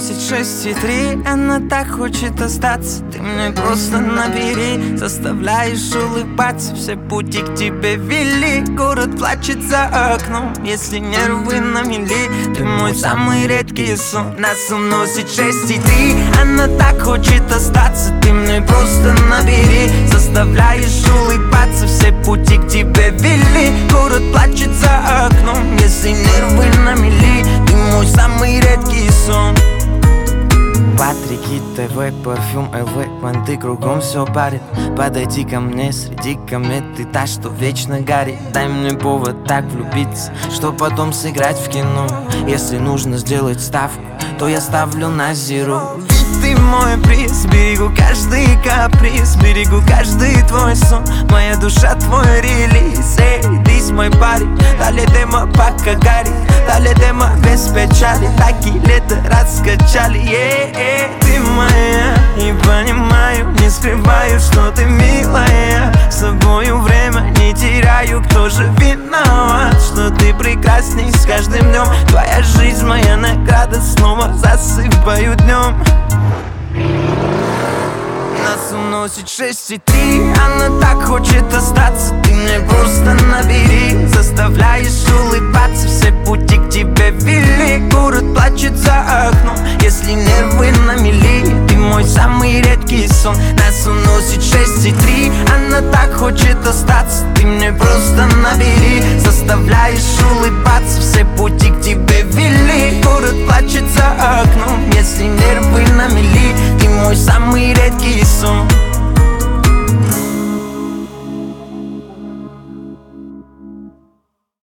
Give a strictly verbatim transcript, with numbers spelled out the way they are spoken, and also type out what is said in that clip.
носит шесть и три. Она так хочет остаться, ты мне просто набери. Заставляешь улыбаться, все пути к тебе вели. Город плачет за окном, если нервы на мели. Ты мой самый редкий сон, нас уносит шесть и три. Она так хочет остаться, ты мне просто набери. Заставляешь улыбаться, все пути к тебе вели. Город плачет за окном, если нервы на мели. Ты мой самый редкий сон. Патрики, ТВ, парфюм, ЛВ, манты, кругом все парит. Подойди ко мне, среди комет, ты та, что вечно горит. Дай мне повод так влюбиться, что потом сыграть в кино. Если нужно сделать ставку, то я ставлю на зеро. Ты мой приз, берегу каждый каприз, берегу каждый твой сон. Моя душа твой релиз, эй, ты мой парень. Дали демо пока горит, дали демо без печали. Такие лето раскачали, yeah, yeah. Ты моя, и понимаю, не скрываю, что ты милая. С тобою время не теряю, кто же виноват, что ты прекрасней с каждым днем. Твоя жизнь, моя награда, снова засыпаю днем. Нас уносит шесть и три. Она так хочет остаться, ты мне просто набери. Заставляешь улыбаться, все пути к тебе вели. Город плачет за окном, если нервы на мели. Ты мой самый редкий сон, нас уносит шесть и три. Она так хочет остаться, ты мне просто набери. Заставляешь улыбаться, все пути к тебе вели. Город плачет за окном, если нервы